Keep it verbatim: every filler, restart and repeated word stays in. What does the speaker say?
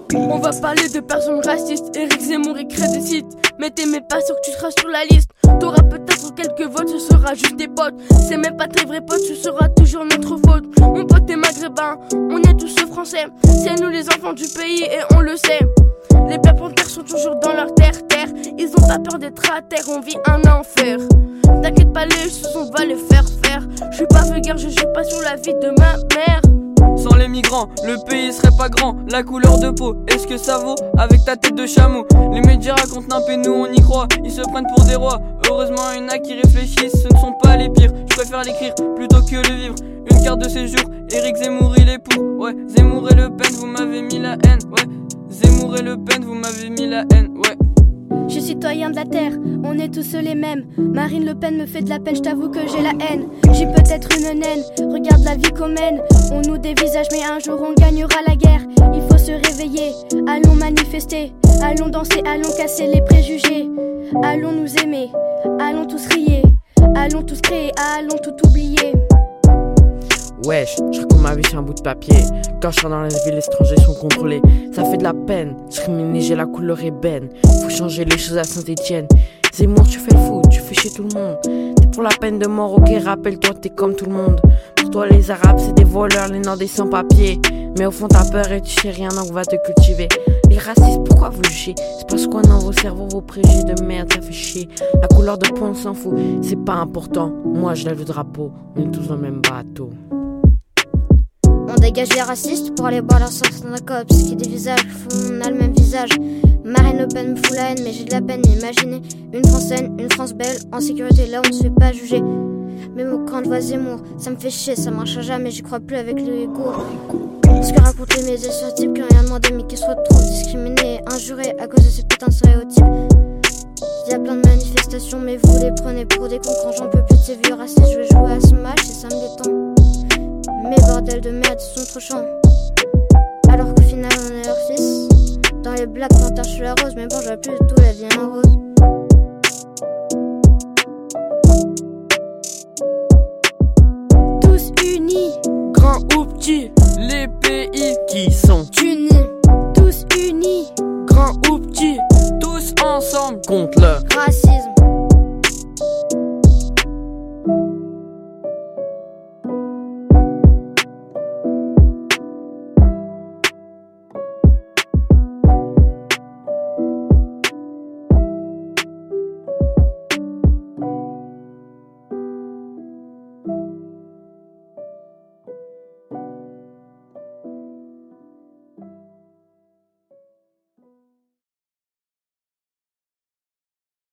On va parler de personnes racistes. Éric Zemmour écrit des sites. Mais t'aimais pas sûr que tu seras sur la liste. T'auras peut-être quelques votes, ce sera juste des potes. C'est même pas tes vrais potes, ce sera toujours notre faute. Mon pote est maghrébin, on est tous français. C'est nous les enfants du pays et on le sait. Les Black Panthers sont toujours dans leur terre, terre. Ils ont pas peur d'être à terre, on vit un enfer. T'inquiète pas, les choses on va les faire faire. Je suis pas vulgaire, je joue pas sur la vie de ma mère. Sans les migrants, le pays serait pas grand. La couleur de peau, est-ce que ça vaut avec ta tête de chameau? Les médias racontent nimp et nous on y croit. Ils se prennent pour des rois. Heureusement il y en a qui réfléchissent, ce ne sont pas les pires. Je préfère l'écrire plutôt que le vivre. Une carte de séjour, Éric Zemmour il est pour. Ouais, Zemmour et Le Pen, vous m'avez mis la haine. Ouais, Zemmour et Le Pen, vous m'avez mis la haine. Ouais. Je suis citoyen de la terre, on est tous les mêmes. Marine Le Pen me fait de la peine, je t'avoue que j'ai la haine. J'ai peut-être une naine, regarde la vie qu'on mène. On nous dévisage mais un jour on gagnera la guerre. Il faut se réveiller, allons manifester. Allons danser, allons casser les préjugés. Allons nous aimer, allons tous rier. Allons tous créer, allons tout oublier. Wesh, je raconte ma vie sur un bout de papier. Quand je suis dans la ville, les étrangers sont contrôlés. Ça fait de la peine, discriminé, j'ai la couleur ébène. Faut changer les choses à Saint-Etienne. Zemmour, tu fais le fou, tu fais chier tout le monde. T'es pour la peine de mort, ok, rappelle-toi, t'es comme tout le monde. Pour toi, les Arabes, c'est des voleurs, les Noirs, des sans-papiers. Mais au fond, t'as peur et tu sais rien, donc on va te cultiver. Les racistes, pourquoi vous jugez? C'est parce qu'on a dans vos cerveaux, vos préjugés de merde, ça fait chier. La couleur de peau, on s'en fout, c'est pas important. Moi, je lève le drapeau, on est tous dans le même bateau. On dégage les racistes pour aller boire leur sauce dans la cops. Qui des visages font, on a le même visage. Marine Le Pen me fout la haine, mais j'ai de la peine. Imaginez une France saine, une France belle, en sécurité, là on ne se fait pas juger. Même au camp de voix Zemmour, ça me fait chier, ça marchera jamais, j'y crois plus avec le ego. Ce que racontent les médias sur ce type qui ont rien demandé, mais qui se retrouvent discriminés, injurés à cause de ces putains de stéréotypes. Y'a plein de manifestations, mais vous les prenez pour des cons. Quand j'en peux plus de ces vieux racistes, je vais jouer à ce match et ça me détend. Mes bordels de merde sont trop chiants. Alors qu'au final on est leur fils. Dans les Black Panthers je suis la rose. Mais bon, je vois plus du tout la vie en rose. Tous unis, Grand ou petit, les pays Qui sont unis. Tous unis, grand ou petit, tous ensemble contre le racisme.